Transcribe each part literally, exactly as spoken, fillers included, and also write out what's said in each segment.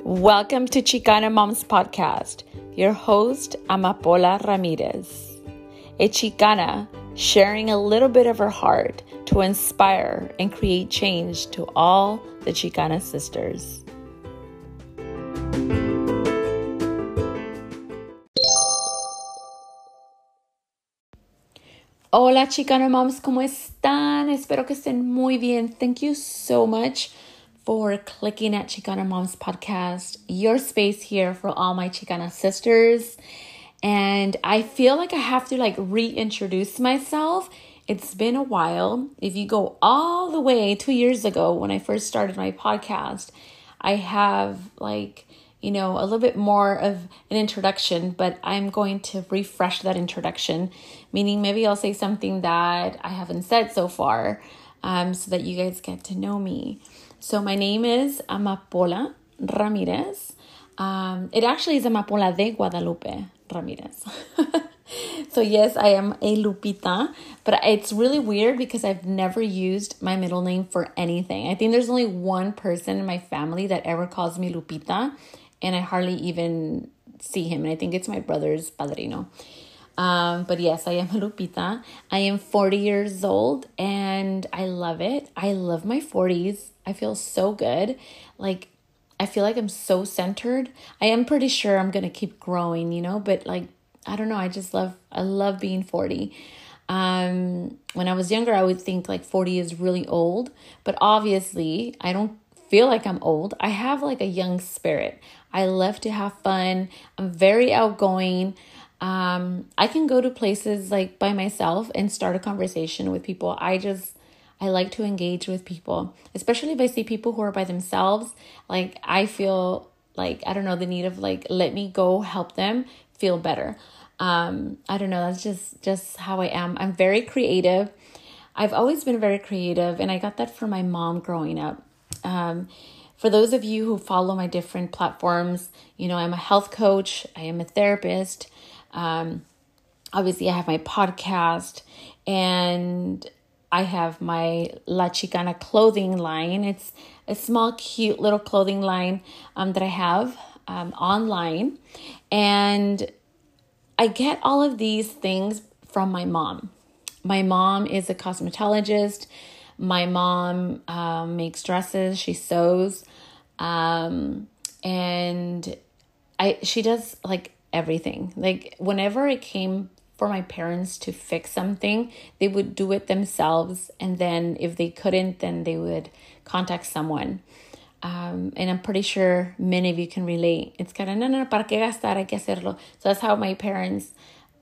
Welcome to Chicana Moms Podcast. Your host, Amapola Ramirez. A Chicana sharing a little bit of her heart to inspire and create change to all the Chicana sisters. Hola Chicana Moms, ¿cómo están? Espero que estén muy bien. Thank you so much for clicking at Chicana Moms Podcast, your space here for all my Chicana sisters. And I feel like I have to like reintroduce myself. It's been a while. If you go all the way two years ago when I first started my podcast, I have like, you know, a little bit more of an introduction, but I'm going to refresh that introduction, meaning maybe I'll say something that I haven't said so far, um, so that you guys get to know me. So my name is Amapola Ramirez. Um, it actually is Amapola de Guadalupe Ramirez. So yes, I am a Lupita, but it's really weird because I've never used my middle name for anything. I think there's only one person in my family that ever calls me Lupita, and I hardly even see him. And I think it's my brother's padrino. Um, but yes, I am a Lupita. I am forty years old and I love it. I love my forties. I feel so good. Like, I feel like I'm so centered. I am pretty sure I'm going to keep growing, you know, but like, I don't know. I just love, I love being forty. Um, when I was younger, I would think like forty is really old, but obviously I don't feel like I'm old. I have like a young spirit. I love to have fun. I'm very outgoing. Um, I can go to places like by myself and start a conversation with people. I just, I like to engage with people, especially if I see people who are by themselves. Like, I feel like, I don't know, the need of like, let me go help them feel better. Um, I don't know. That's just, just how I am. I'm very creative. I've always been very creative, and I got that from my mom growing up. Um, for those of you who follow my different platforms, you know, I'm a health coach. I am a therapist. Um, obviously I have my podcast, and I have my La Chicana clothing line. It's a small, cute little clothing line, um, that I have, um, online, and I get all of these things from my mom. My mom is a cosmetologist. My mom, um, makes dresses. She sews, um, and I, she does like everything. Like, whenever it came for my parents to fix something, they would do it themselves. And then if they couldn't, then they would contact someone. Um, and I'm pretty sure many of you can relate. It's kind of, no, no, para qué gastar, hay que hacerlo. So that's how my parents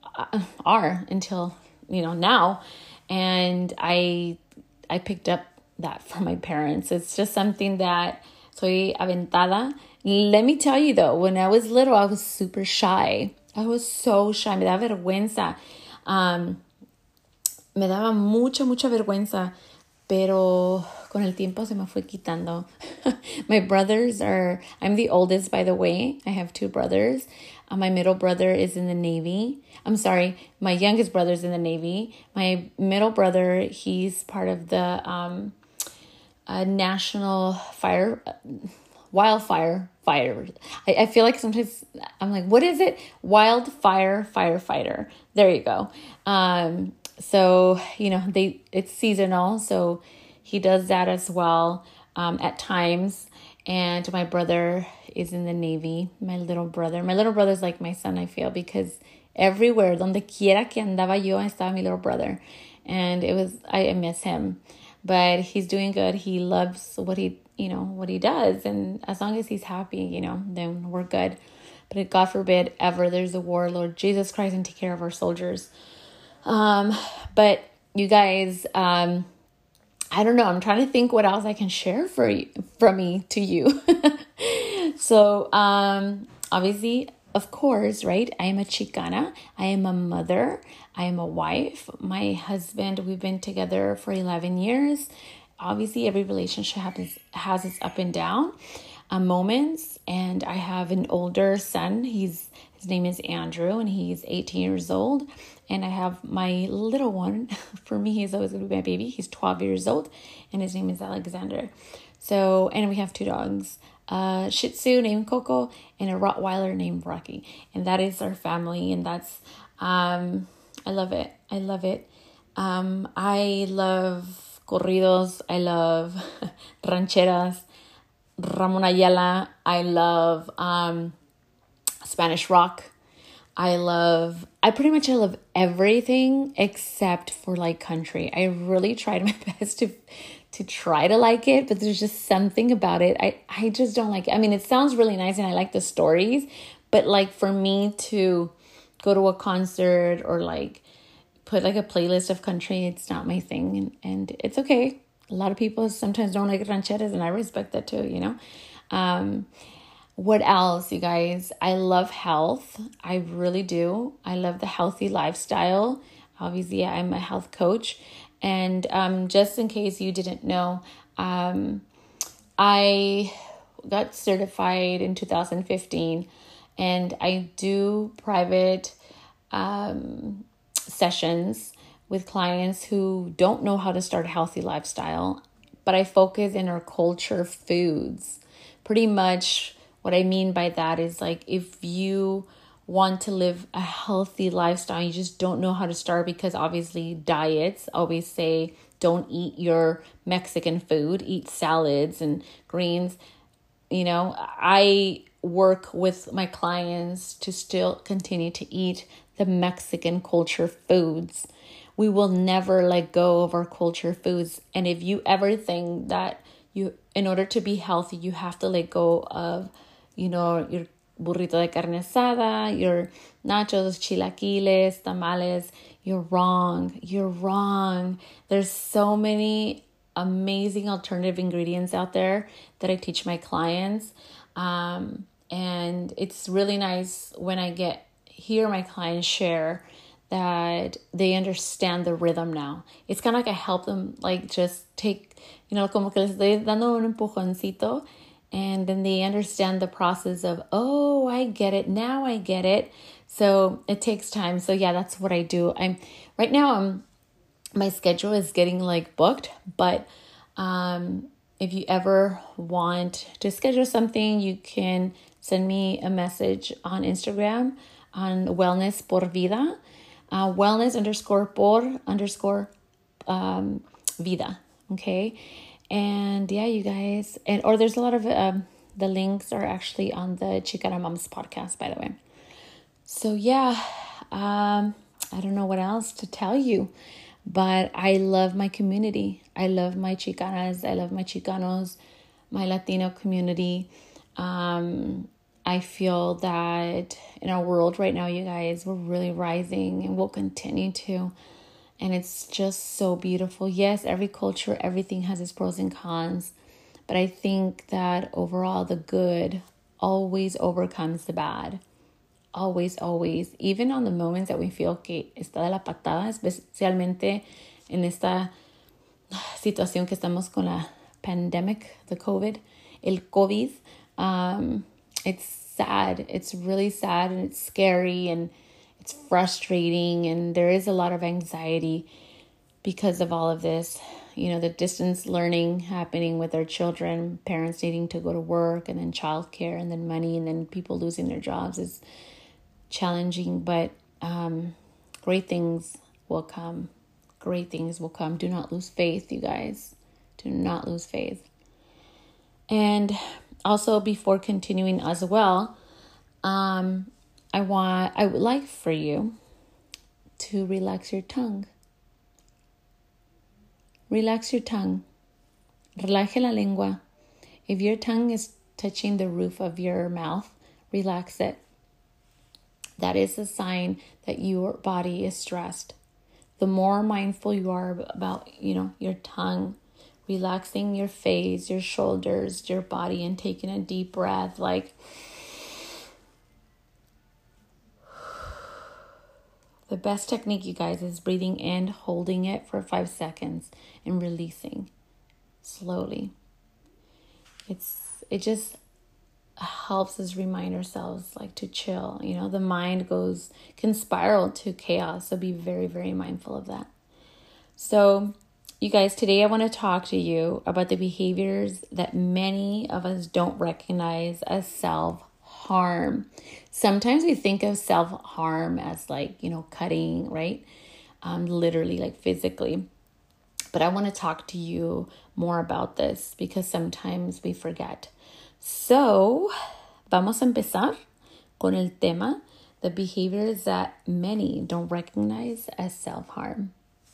are until, you know, now. And I, I picked up that from my parents. It's just something that soy aventada. Let me tell you though, when I was little, I was super shy. I was so shy. Me daba vergüenza. Um, me daba mucha, mucha vergüenza. Pero con el tiempo se me fue quitando. My brothers are, I'm the oldest, by the way. I have two brothers. Uh, my middle brother is in the Navy. I'm sorry. My youngest brother is in the Navy. My middle brother, he's part of the um, uh, National Fire... Wildfire fire. I, I feel like sometimes I'm like, what is it? Wildfire firefighter. There you go. Um, so, you know, they, it's seasonal. So he does that as well, um, at times. And my brother is in the Navy. My little brother, my little brother's like my son, I feel, because everywhere, donde quiera que andaba yo, estaba mi little brother. And it was, I, I miss him, but he's doing good. He loves what he you know, what he does. And as long as he's happy, you know, then we're good. But God forbid ever there's a war, Lord Jesus Christ, and take care of our soldiers. Um, but you guys, um, I don't know. I'm trying to think what else I can share for you, from me to you. So, um, obviously, of course, right? I am a Chicana. I am a mother. I am a wife. My husband, we've been together for eleven years. Obviously, every relationship happens, has its up and down uh, moments. And I have an older son. He's his name is Andrew, and he's eighteen years old. And I have my little one. For me, he's always going to be my baby. He's twelve years old, and his name is Alexander. So, and we have two dogs, a Shih Tzu named Coco and a Rottweiler named Rocky. And that is our family. And that's, um, I love it. I love it. Um, I love corridos. I love rancheras, Ramon Ayala. I love um, Spanish rock. I love, I pretty much I love everything except for like country. I really tried my best to to try to like it, but there's just something about it. I, I just don't like it. I mean, it sounds really nice and I like the stories, but like for me to go to a concert or like put like a playlist of country, it's not my thing. And, and it's okay. A lot of people sometimes don't like rancheras and I respect that too, you know? Um, what else, you guys? I love health. I really do. I love the healthy lifestyle. Obviously, I'm a health coach. And um, just in case you didn't know, um, I got certified in two thousand fifteen, and I do private um, sessions with clients who don't know how to start a healthy lifestyle, but I focus in our culture foods. Pretty much what I mean by that is like if you want to live a healthy lifestyle, you just don't know how to start because obviously diets always say don't eat your Mexican food, eat salads and greens. You know, I work with my clients to still continue to eat the Mexican culture foods. We will never let go of our culture foods. And if you ever think that you, in order to be healthy, you have to let go of, you know, your burrito de carne asada, your nachos, chilaquiles, tamales, you're wrong. You're wrong. There's so many amazing alternative ingredients out there that I teach my clients. Um, and it's really nice when I get hear my clients share that they understand the rhythm now. It's kind of like I help them like just take, you know, como que les estoy dando un empujoncito. And then they understand the process of, oh, I get it. Now I get it. So it takes time. So yeah, that's what I do. I'm right now, I'm, my schedule is getting like booked, but um, if you ever want to schedule something, you can send me a message on Instagram on Wellness por Vida, uh, wellness underscore por underscore um, vida. Okay. And yeah, you guys, and or there's a lot of um, the links are actually on the Chicana Moms podcast, by the way. So yeah, um, I don't know what else to tell you, but I love my community. I love my Chicanas. I love my Chicanos, my Latino community. Um, I feel that in our world right now, you guys, we're really rising and we'll continue to. And it's just so beautiful. Yes, every culture, everything has its pros and cons. But I think that overall, the good always overcomes the bad. Always, always. Even on the moments that we feel que está de la patada, especialmente en esta situación que estamos con la pandemic, the COVID, el COVID. Um, it's sad. It's really sad and it's scary and it's frustrating, and there is a lot of anxiety because of all of this. You know, the distance learning happening with our children, parents needing to go to work, and then childcare, and then money, and then people losing their jobs is challenging. But um, great things will come. Great things will come. Do not lose faith, you guys. Do not lose faith. And also, before continuing as well, um, I want, I would like for you to relax your tongue. Relax your tongue. Relaje la lengua. If your tongue is touching the roof of your mouth, relax it. That is a sign that your body is stressed. The more mindful you are about, you know, your tongue, relaxing your face, your shoulders, your body, and taking a deep breath, like the best technique, you guys, is breathing in, holding it for five seconds, and releasing slowly. It's it just helps us remind ourselves like to chill. You know, the mind goes, can spiral to chaos. So be very, very mindful of that. So you guys, today I want to talk to you about the behaviors that many of us don't recognize as self-harm. Sometimes we think of self-harm as like, you know, cutting, right? Um, literally like physically. But I want to talk to you more about this because sometimes we forget. So, vamos a empezar con el tema, the behaviors that many don't recognize as self-harm.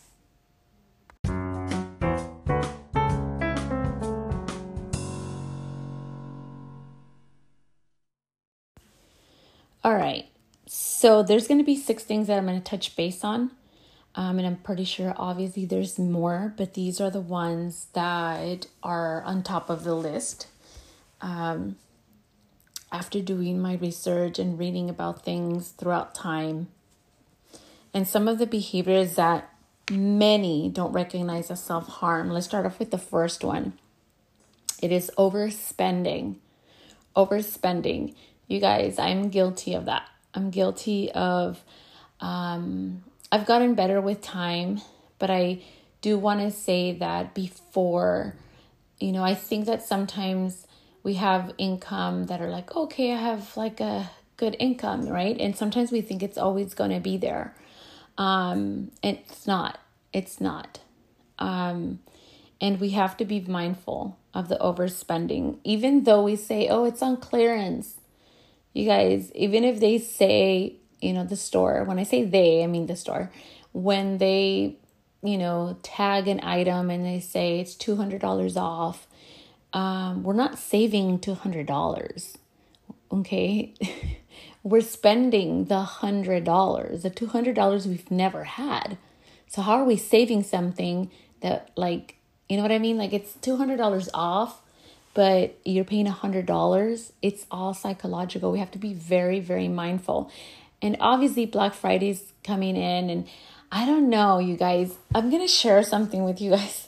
All right, so there's going to be six things that I'm going to touch base on. Um, and I'm pretty sure, obviously, there's more, but these are the ones that are on top of the list. Um, after doing my research and reading about things throughout time, and some of the behaviors that many don't recognize as self-harm. Let's start off with the first one. It is overspending. Overspending. You guys, I'm guilty of that. I'm guilty of, um, I've gotten better with time, but I do want to say that before, you know, I think that sometimes we have income that are like, okay, I have like a good income, right? And sometimes we think it's always going to be there. Um, it's not, it's not. Um, and we have to be mindful of the overspending, even though we say, oh, it's on clearance. You guys, even if they say, you know, the store, when I say they, I mean the store, when they, you know, tag an item and they say it's two hundred dollars off, um, we're not saving two hundred dollars, okay? We're spending the one hundred dollars, the two hundred dollars we've never had. So how are we saving something that, like, you know what I mean? Like, it's two hundred dollars off, but you're paying one hundred dollars. It's all psychological. We have to be very, very mindful. And obviously Black Friday's coming in, and I don't know, you guys, I'm going to share something with you guys.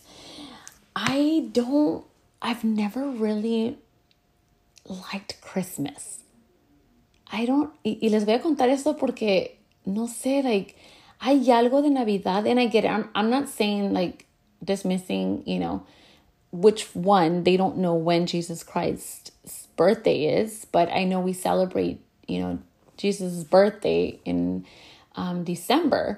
I don't, I've never really liked Christmas. I don't, y, y les voy a contar esto porque, no sé, like, hay algo de Navidad, and I get it. I'm, I'm not saying, like, dismissing, you know, which one, they don't know when Jesus Christ's birthday is, but I know we celebrate, you know, Jesus' birthday in um, December.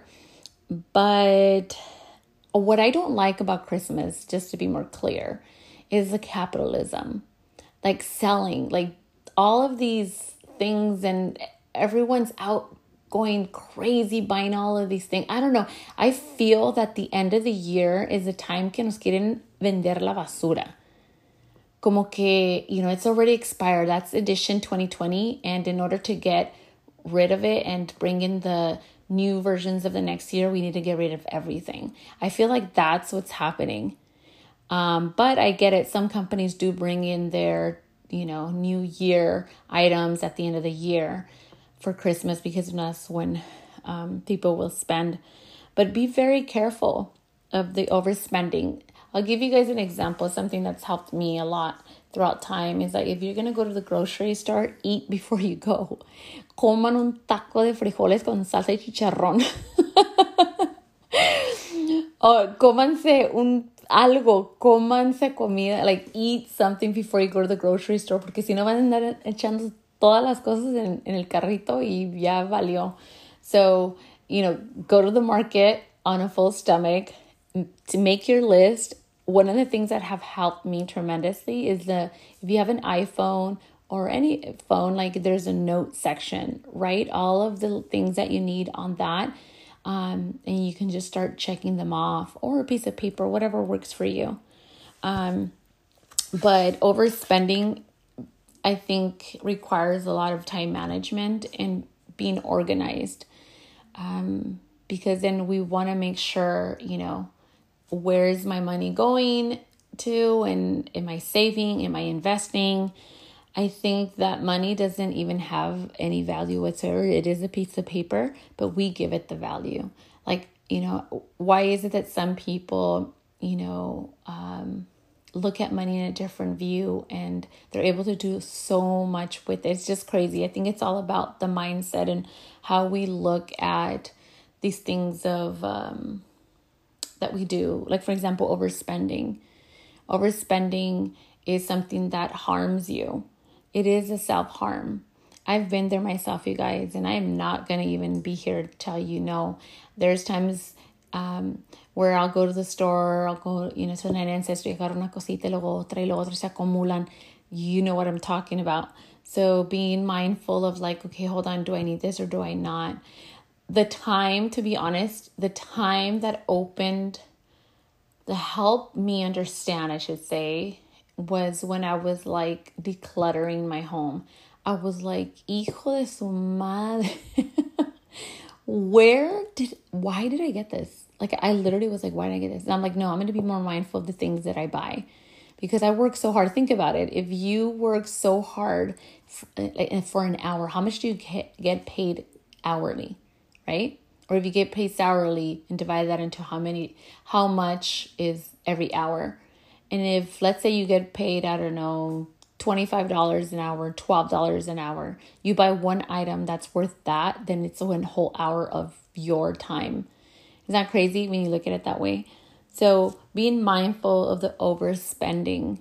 But what I don't like about Christmas, just to be more clear, is the capitalism, like selling, like all of these things, and everyone's out going crazy buying all of these things. I don't know. I feel that the end of the year is the time que nos quieren vender la basura. Como que, you know, it's already expired. That's edition twenty twenty. And in order to get rid of it and bring in the new versions of the next year, we need to get rid of everything. I feel like that's what's happening. Um, but I get it. Some companies do bring in their, you know, new year items at the end of the year for Christmas, because that's when um, people will spend. But be very careful of the overspending. I'll give you guys an example. Something that's helped me a lot throughout time is like, if you're going to go to the grocery store, eat before you go. Coman un taco de frijoles con salsa y chicharrón. O cómanse un algo, cómanse comida, like eat something before you go to the grocery store, porque si no van a andar echando todas las cosas en, en el carrito y ya valió. So, you know, go to the market on a full stomach to make your list. One of the things that have helped me tremendously is the, if you have an iPhone or any phone, like there's a note section, write all of the things that you need on that. Um, and you can just start checking them off, or a piece of paper, whatever works for you. Um, but overspending, I think, requires a lot of time management and being organized. Um, because then we want to make sure, you know, where is my money going to, and am I saving? Am I investing? I think that money doesn't even have any value whatsoever. It is a piece of paper, but we give it the value. Like, you know, why is it that some people, you know, um, look at money in a different view, and they're able to do so much with it. It's just crazy. I think it's all about the mindset and how we look at these things of um, that we do. Like, for example, overspending. Overspending is something that harms you. It is a self-harm. I've been there myself, you guys, and I am not going to even be here to tell you no. There's times um, where I'll go to the store, I'll go, you know, to an ancestry, agarro una cosita, y luego otra, y luego otra, se acumulan. You know what I'm talking about. So being mindful of like, okay, hold on, do I need this or do I not? The time, to be honest, the time that opened, the help me understand, I should say, was when I was like decluttering my home. I was like, hijo de su madre. Where did, why did I get this? Like, I literally was like, why did I get this? And I'm like, no, I'm going to be more mindful of the things that I buy because I work so hard. Think about it. If you work so hard for, for an hour, how much do you get paid hourly, right? Or if you get paid hourly and divide that into how many, how much is every hour? And if, let's say you get paid, I don't know, twenty-five dollars an hour, twelve dollars an hour, you buy one item that's worth that, then it's one whole hour of your time. Isn't that crazy when you look at it that way? So being mindful of the overspending.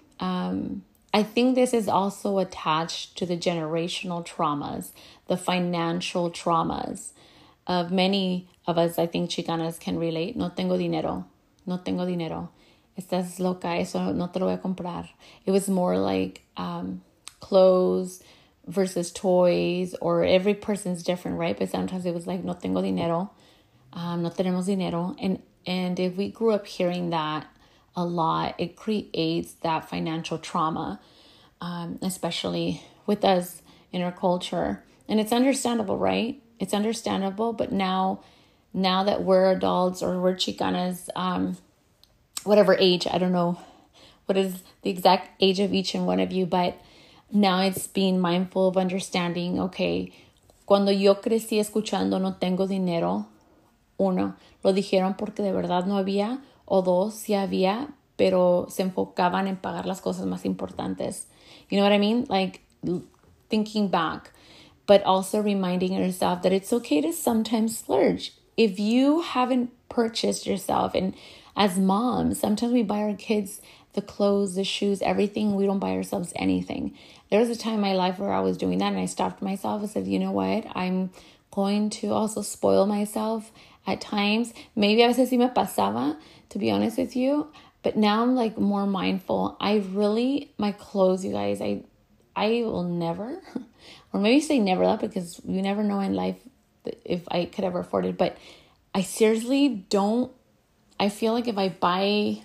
Um, I think this is also attached to the generational traumas, the financial traumas of many of us. I think Chicanas can relate. No tengo dinero. No tengo dinero. Estás loca, eso no te lo voy a comprar. It was more like um, clothes versus toys, or every person's different, right? But sometimes it was like, no tengo dinero, um, no tenemos dinero. And, and if we grew up hearing that a lot, it creates that financial trauma, um, especially with us in our culture. And it's understandable, right? It's understandable. But now, now that we're adults or we're Chicanas, um, whatever age, I don't know what is the exact age of each and one of you, but now it's being mindful of understanding, okay, cuando yo crecí escuchando no tengo dinero, uno, lo dijeron porque de verdad no había, o dos, sí había, pero se enfocaban en pagar las cosas más importantes. You know what I mean? Like thinking back, but also reminding yourself that it's okay to sometimes splurge. If you haven't purchased yourself, and as moms, sometimes we buy our kids the clothes, the shoes, everything. We don't buy ourselves anything. There was a time in my life where I was doing that, and I stopped myself and said, you know what? I'm going to also spoil myself at times. Maybe a veces sí me pasaba, to be honest with you. But now I'm like more mindful. I really, my clothes, you guys, I I will never, or maybe say never that because you never know in life if I could ever afford it. But I seriously don't. I feel like if I buy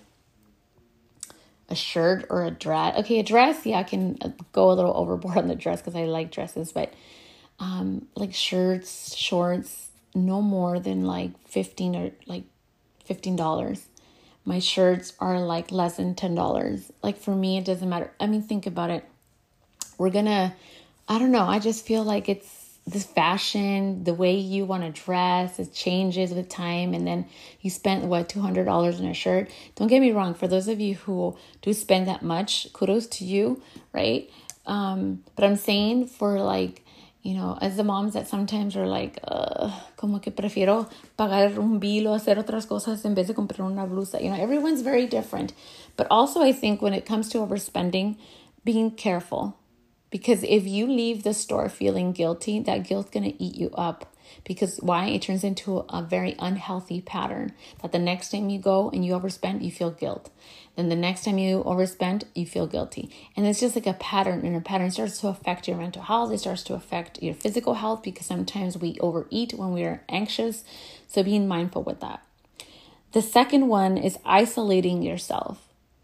a shirt or a dress, okay, a dress, yeah, I can go a little overboard on the dress because I like dresses, but um, like shirts, shorts, no more than like fifteen or like fifteen dollars. My shirts are like less than ten dollars. Like for me, it doesn't matter. I mean, think about it. We're gonna, I don't know. I just feel like it's, this fashion, the way you want to dress, it changes with time. And then you spent, what, two hundred dollars on a shirt. Don't get me wrong. For those of you who do spend that much, kudos to you, right? Um, but I'm saying for like, you know, as the moms that sometimes are like, uh, como que prefiero pagar un bill o hacer otras cosas en vez de comprar una blusa. You know, everyone's very different. But also I think when it comes to overspending, being careful. Because if you leave the store feeling guilty, that guilt's going to eat you up. Because why? It turns into a very unhealthy pattern. That the next time you go and you overspend, you feel guilt. Then the next time you overspend, you feel guilty. And it's just like a pattern. And a pattern starts to affect your mental health. It starts to affect your physical health because sometimes we overeat when we are anxious. So being mindful with that. The second one is isolating yourself.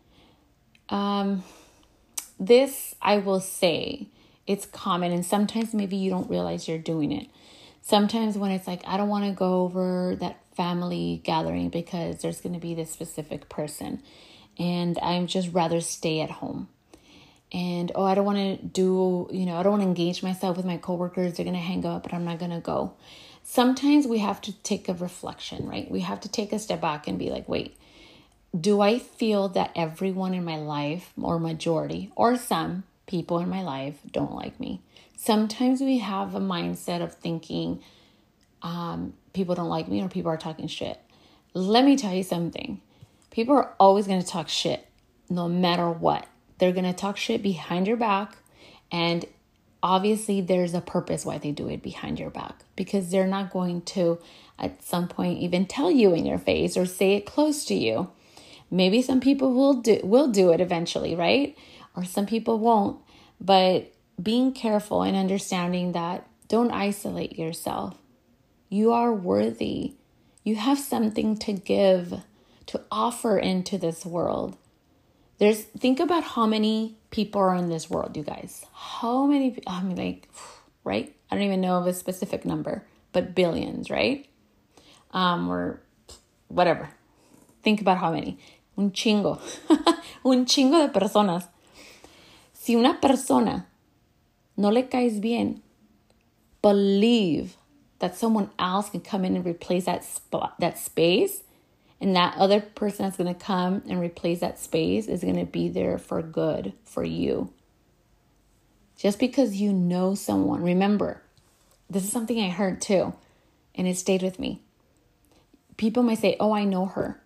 Um... This, I will say, it's common, and sometimes maybe you don't realize you're doing it. Sometimes when it's like, I don't want to go over that family gathering because there's going to be this specific person, and I'm just rather stay at home. And, oh, I don't want to do, you know, I don't want to engage myself with my coworkers. They're going to hang up, but I'm not going to go. Sometimes we have to take a reflection, right? We have to take a step back and be like, wait, do I feel that everyone in my life, or majority, or some people in my life don't like me? Sometimes we have a mindset of thinking um, people don't like me or people are talking shit. Let me tell you something. People are always going to talk shit no matter what. They're going to talk shit behind your back, and obviously there's a purpose why they do it behind your back, because they're not going to at some point even tell you in your face or say it close to you. Maybe some people will do will do it eventually, right? Or some people won't. But being careful and understanding that don't isolate yourself. You are worthy. You have something to give, to offer into this world. There's think about how many people are in this world, you guys. How many, I mean, like, right? I don't even know of a specific number, but billions, right? Um, or whatever. Think about how many. Un chingo. Un chingo de personas. Si una persona no le caes bien, believe that someone else can come in and replace that spot, that space, and that other person that's going to come and replace that space is going to be there for good for you. Just because you know someone, remember, this is something I heard too, and it stayed with me. People might say, oh, I know her.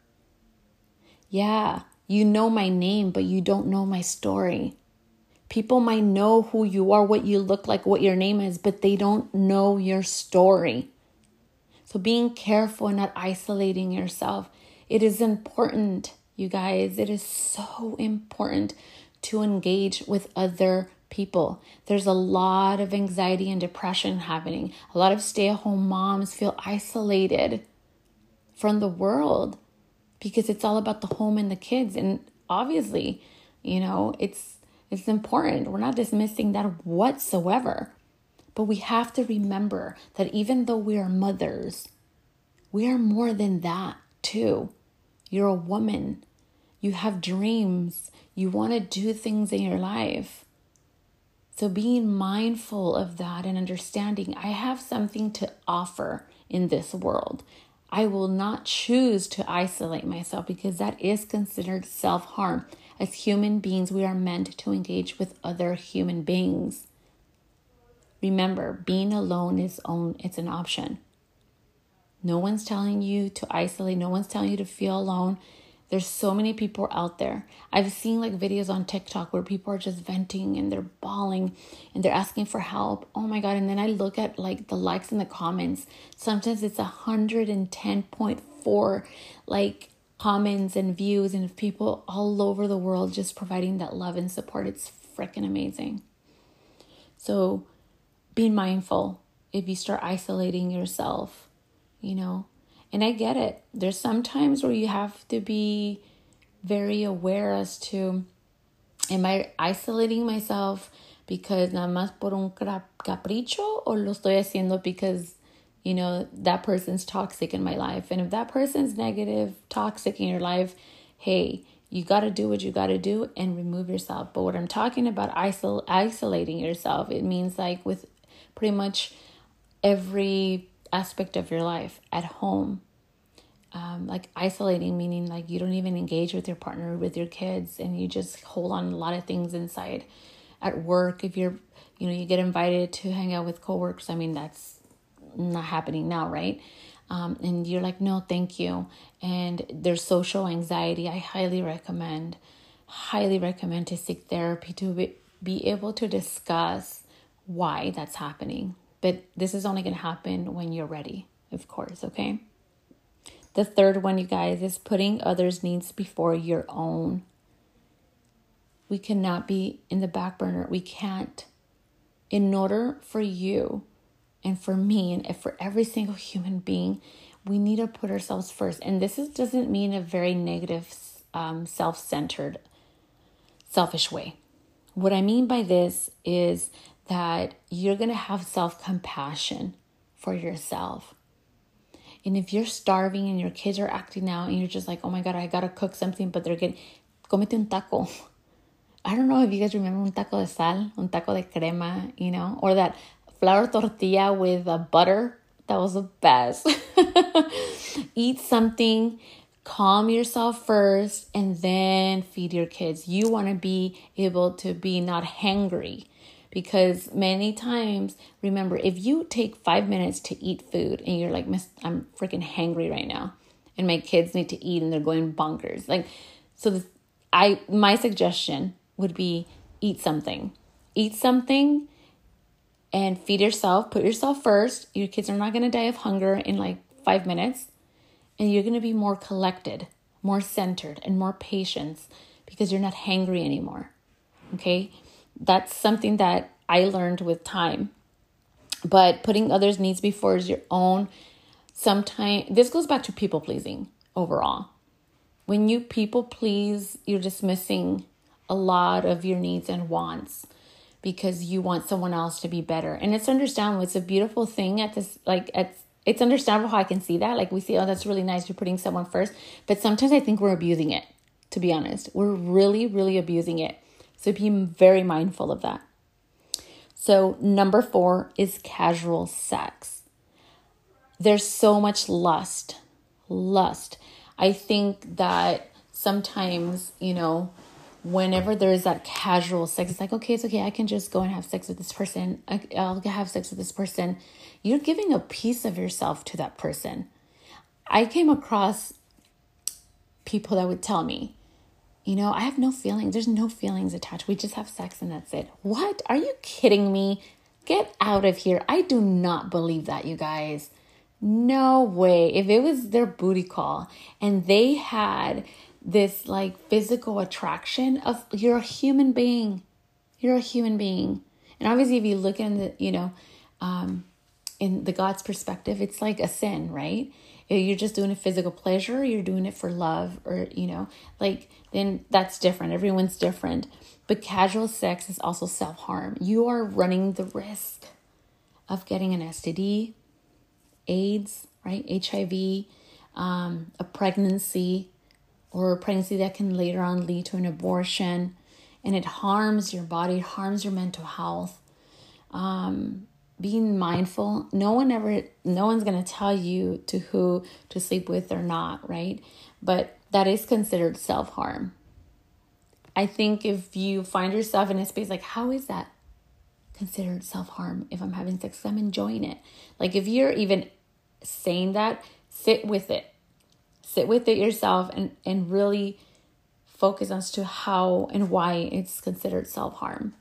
Yeah, you know my name, but you don't know my story. People might know who you are, what you look like, what your name is, but they don't know your story. So being careful and not isolating yourself. It is important, you guys. It is so important to engage with other people. There's a lot of anxiety and depression happening. A lot of stay-at-home moms feel isolated from the world, because it's all about the home and the kids. And obviously, you know, it's it's important. We're not dismissing that whatsoever. But we have to remember that even though we are mothers, we are more than that too. You're a woman. You have dreams. You want to do things in your life. So being mindful of that and understanding, I have something to offer in this world. I will not choose to isolate myself, because that is considered self-harm. As human beings, we are meant to engage with other human beings. Remember, being alone is own, it's an option. No one's telling you to isolate. No one's telling you to feel alone. There's so many people out there. I've seen like videos on TikTok where people are just venting and they're bawling and they're asking for help. Oh my God. And then I look at like the likes and the comments. Sometimes it's one hundred ten point four like comments and views, and people all over the world just providing that love and support. It's freaking amazing. So be mindful if you start isolating yourself, you know. And I get it. There's some times where you have to be very aware as to, am I isolating myself because nada más por un capricho, o lo estoy haciendo because, you know, that person's toxic in my life? And if that person's negative, toxic in your life, hey, you got to do what you got to do and remove yourself. But what I'm talking about, isol- isolating yourself, it means like with pretty much every aspect of your life at home. Um, like isolating, meaning like you don't even engage with your partner, with your kids, and you just hold on a lot of things inside. At work, if you're, you know, you get invited to hang out with coworkers, I mean, that's not happening now, right? Um, and you're like, no, thank you. And there's social anxiety. I highly recommend, highly recommend to seek therapy to be, be able to discuss why that's happening. But this is only going to happen when you're ready, of course, okay? The third one, you guys, is putting others' needs before your own. We cannot be in the back burner. We can't. In order for you and for me and for every single human being, we need to put ourselves first. And this is, doesn't mean a very negative, um, self-centered, selfish way. What I mean by this is that you're going to have self-compassion for yourself. And if you're starving and your kids are acting out and you're just like, oh my God, I got to cook something, but they're getting, comete un taco. I don't know if you guys remember un taco de sal, un taco de crema, you know, or that flour tortilla with uh, butter. That was the best. Eat something, Calm yourself first and then feed your kids. You want to be able to be not hangry, because many times, remember, if you take five minutes to eat food and you're like, Miss, I'm freaking hangry right now and my kids need to eat and they're going bonkers. Like, so the, I, my suggestion would be eat something, eat something and feed yourself, put yourself first. Your kids are not going to die of hunger in like five minutes. And you're going to be more collected, more centered, and more patient because you're not hangry anymore. Okay? That's something that I learned with time. But putting others' needs before your own, sometimes, this goes back to people pleasing overall. When you people please, you're dismissing a lot of your needs and wants because you want someone else to be better. And it's understandable. It's a beautiful thing at this, like at It's understandable how I can see that. Like we see, oh, that's really nice. You're putting someone first. But sometimes I think we're abusing it, to be honest. We're really, really abusing it. So be very mindful of that. So number four is casual sex. There's so much lust. Lust. I think that sometimes, you know, whenever there is that casual sex, it's like, okay, it's okay. I can just go and have sex with this person. I, I'll have sex with this person. You're giving a piece of yourself to that person. I came across people that would tell me, you know, I have no feelings. There's no feelings attached. We just have sex and that's it. What? Are you kidding me? Get out of here. I do not believe that, you guys. No way. If it was their booty call and they had this like physical attraction of, you're a human being. You're a human being. And obviously if you look in the, you know, um, in the God's perspective, it's like a sin, right? You're just doing a physical pleasure, or you're doing it for love, or, you know, like, then that's different. Everyone's different. But casual sex is also self-harm. You are running the risk of getting an S T D, AIDS, right? H I V, um, a pregnancy, or a pregnancy that can later on lead to an abortion. And it harms your body, it harms your mental health. Um, being mindful, no one ever, no one's going to tell you to who to sleep with or not, right? But that is considered self-harm. I think if you find yourself in a space like, how is that considered self-harm if I'm having sex? I'm enjoying it. Like if you're even saying that, sit with it. Sit with it yourself and, and really focus as to how and why it's considered self-harm.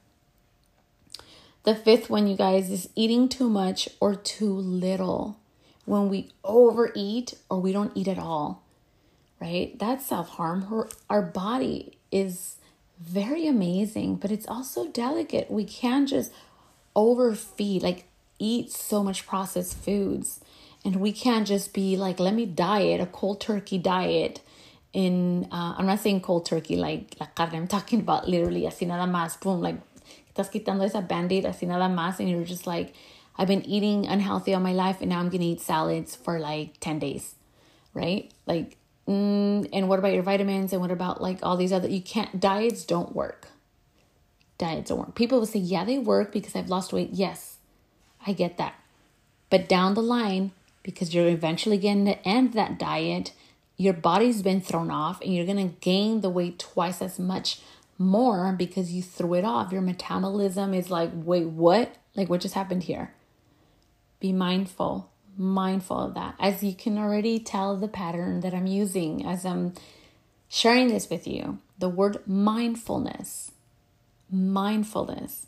The fifth one, you guys, is eating too much or too little. When we overeat or we don't eat at all, right? That's self-harm. Our body is very amazing, but it's also delicate. We can't just overfeed, like eat so much processed foods. And we can't just be like, let me diet, a cold turkey diet. In uh, I'm not saying cold turkey like la carne. I'm talking about literally así nada más, boom, like estás quitando esa band-aid así nada más, and you're just like, I've been eating unhealthy all my life, and now I'm gonna eat salads for like ten days, right? Like, mm, and what about your vitamins? And what about like all these other? You can't. Diets don't work. Diets don't work. People will say, yeah, they work because I've lost weight. Yes, I get that, but down the line, because you're eventually going to end that diet, your body's been thrown off and you're going to gain the weight twice as much more because you threw it off. Your metabolism is like, wait, what? Like what just happened here? Be mindful, mindful of that. As you can already tell the pattern that I'm using as I'm sharing this with you, the word mindfulness, mindfulness.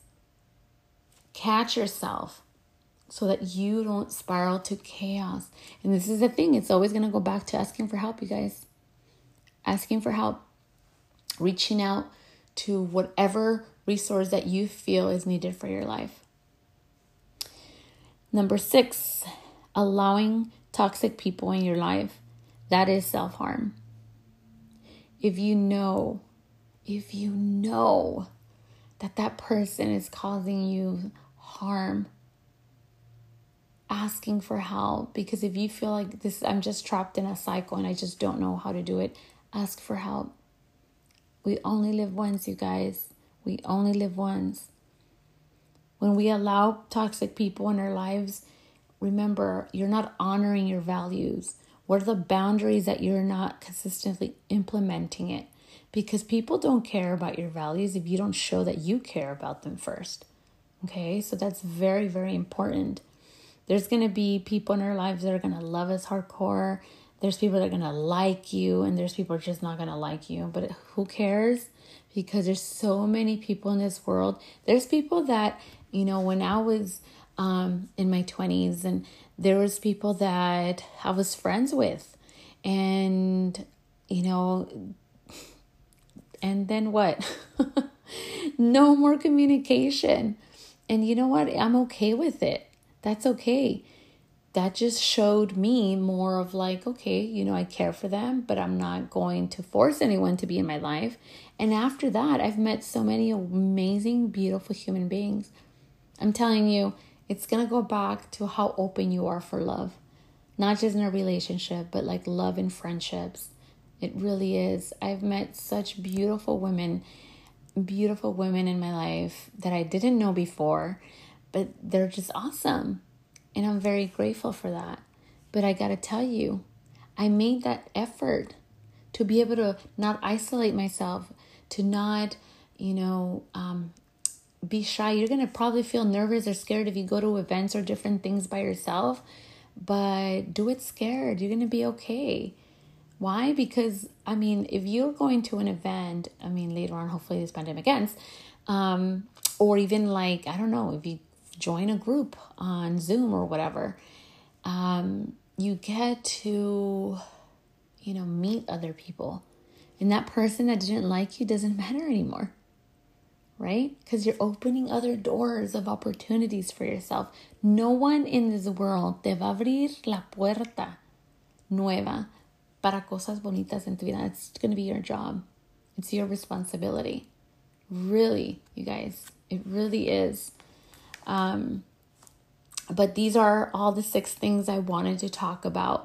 Catch yourself so that you don't spiral to chaos. And this is the thing. It's always going to go back to asking for help, you guys. Asking for help. Reaching out to whatever resource that you feel is needed for your life. Number six, allowing toxic people in your life. That is self-harm. If you know, if you know that that person is causing you harm, asking for help, because if you feel like this, I'm just trapped in a cycle and I just don't know how to do it, ask for help. We only live once, you guys. We only live once. When we allow toxic people in our lives, remember, you're not honoring your values. What are the boundaries that you're not consistently implementing it? Because people don't care about your values if you don't show that you care about them first. Okay, so that's very, very important. There's going to be people in our lives that are going to love us hardcore. There's people that are going to like you, and there's people just not going to like you. But who cares? Because there's so many people in this world. There's people that, you know, when I was um, in my twenties, and there was people that I was friends with, and, you know, and then what? No more communication. And you know what? I'm okay with it. That's okay. That just showed me more of like, okay, you know, I care for them, but I'm not going to force anyone to be in my life. And after that, I've met so many amazing, beautiful human beings. I'm telling you, it's going to go back to how open you are for love. Not just in a relationship, but like love and friendships. It really is. I've met such beautiful women, beautiful women in my life that I didn't know before, but they're just awesome. And I'm very grateful for that. But I got to tell you, I made that effort to be able to not isolate myself, to not, you know, um, be shy. You're going to probably feel nervous or scared if you go to events or different things by yourself, but do it scared. You're going to be okay. Why? Because, I mean, if you're going to an event, I mean, later on, hopefully this pandemic ends, um, or even like, I don't know, if you join a group on Zoom or whatever, um, you get to, you know, meet other people. And that person that didn't like you doesn't matter anymore, right? Because you're opening other doors of opportunities for yourself. No one in this world te va a abrir la puerta nueva para cosas bonitas en tu vida. It's going to be your job. It's your responsibility. Really, you guys, it really is. Um, but these are all the six things I wanted to talk about.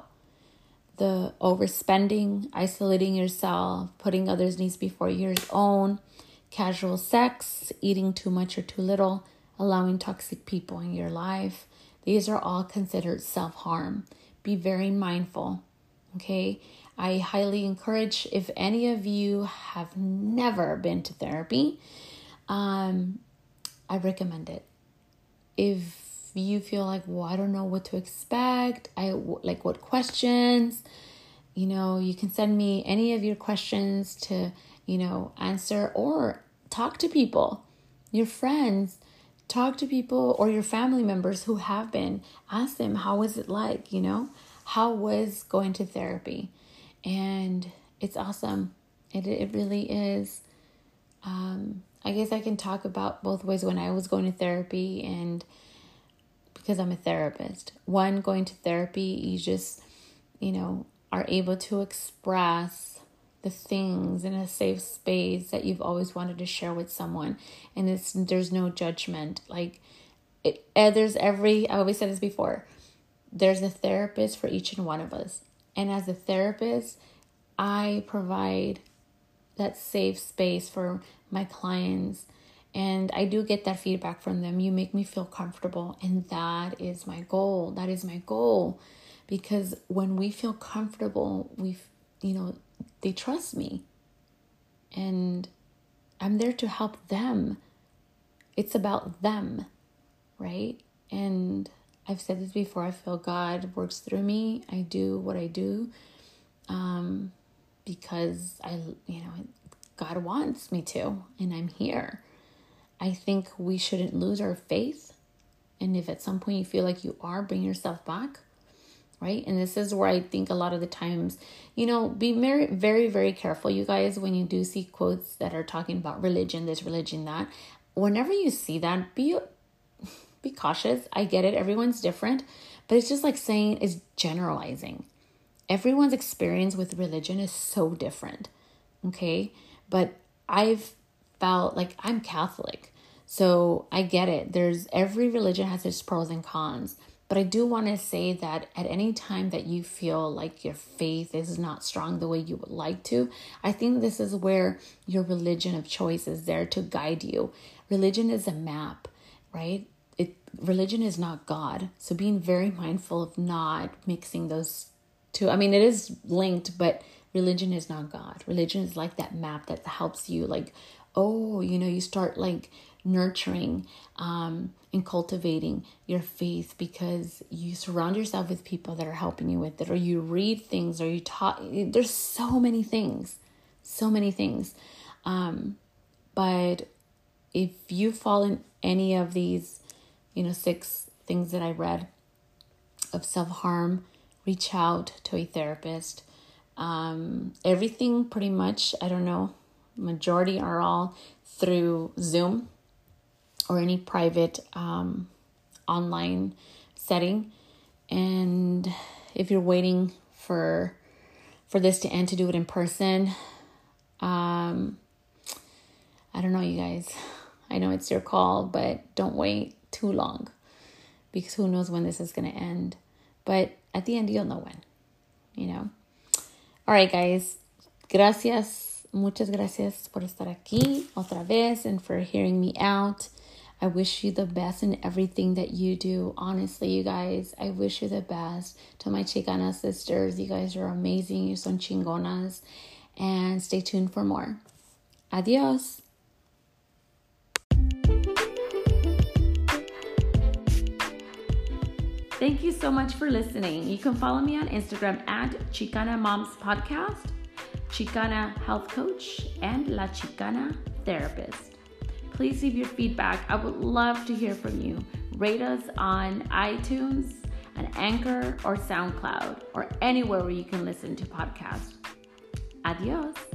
The overspending, isolating yourself, putting others' needs before yours own, casual sex, eating too much or too little, allowing toxic people in your life. These are all considered self-harm. Be very mindful. Okay, I highly encourage, if any of you have never been to therapy, um, I recommend it. If you feel like, well, I don't know what to expect, I like what questions, you know, you can send me any of your questions to, you know, answer, or talk to people, your friends, talk to people or your family members who have been. Ask them, how was it like, you know? How was going to therapy? And it's awesome. It it really is. Um, I guess I can talk about both ways when I was going to therapy, and because I'm a therapist. One, going to therapy, you just, you know, are able to express the things in a safe space that you've always wanted to share with someone. And it's, there's no judgment. Like, it, there's every, I always said this before, there's a therapist for each and one of us. And as a therapist, I provide that safe space for my clients. And I do get that feedback from them. You make me feel comfortable. And that is my goal. That is my goal. Because when we feel comfortable, we, you know, they trust me. And I'm there to help them. It's about them, right? And I've said this before, I feel God works through me. I do what I do um, because I, you know, God wants me to, and I'm here. I think we shouldn't lose our faith. And if at some point you feel like you are, bring yourself back, right? And this is where I think a lot of the times, you know, be very, very, very careful, you guys, when you do see quotes that are talking about religion, this, religion, that. Whenever you see that, be Be cautious. I get it. Everyone's different. But it's just like saying, it's generalizing. Everyone's experience with religion is so different. Okay? But I've felt like I'm Catholic. So I get it. There's every religion has its pros and cons. But I do want to say that at any time that you feel like your faith is not strong the way you would like to, I think this is where your religion of choice is there to guide you. Religion is a map, right? It religion is not God. So being very mindful of not mixing those to, I mean, it is linked, but religion is not God. Religion is like that map that helps you, like, oh, you know, you start like nurturing um, and cultivating your faith because you surround yourself with people that are helping you with it, or you read things, or you talk. There's so many things, so many things. Um, but if you fall in any of these, you know, six things that I read of self-harm, reach out to a therapist. Um, everything pretty much, I don't know, majority are all through Zoom or any private um, online setting. And if you're waiting for for this to end to do it in person, um, I don't know, you guys. I know it's your call, but don't wait too long because who knows when this is going to end. But at the end, you'll know when, you know. All right, guys. Gracias. Muchas gracias por estar aquí otra vez and for hearing me out. I wish you the best in everything that you do. Honestly, you guys, I wish you the best. To my Chicana sisters, you guys are amazing. You son chingonas. And stay tuned for more. Adios. Thank you so much for listening. You can follow me on Instagram at Chicana Moms Podcast, Chicana Health Coach, and La Chicana Therapist. Please leave your feedback. I would love to hear from you. Rate us on iTunes, on Anchor, or SoundCloud, or anywhere where you can listen to podcasts. Adios.